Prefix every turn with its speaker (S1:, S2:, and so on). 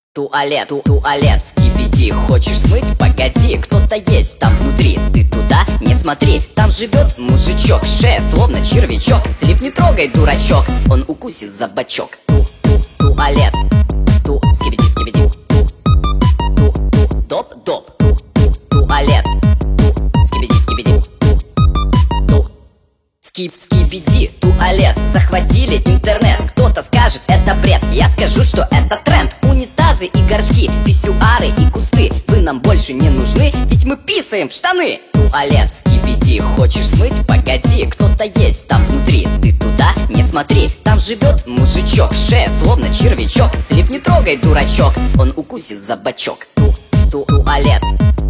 S1: Туалет, туалет, скибиди. Хочешь смыть? Погоди, кто-то есть там внутри. Ты туда не смотри, там живет мужичок. Шея словно червячок. Слив не трогай, дурачок, он укусит за бочок. Туалет, скибиди, скибиди. Доп, доп. Туалет, скибиди, скибиди. Скибиди, туалет. Захватили интернет. Кто-то скажет, это бред. Я скажу, что это тренд. Унитазы и горшки, писсуары и кусты. Вы нам больше не нужны, ведь мы писаем в штаны. Туалет, скибиди. Хочешь смыть? Погоди, кто-то есть там внутри. Ты туда не смотри, там живет мужичок. Шея словно червячок. Слив не трогай, дурачок, он укусит за бочок. Туалет.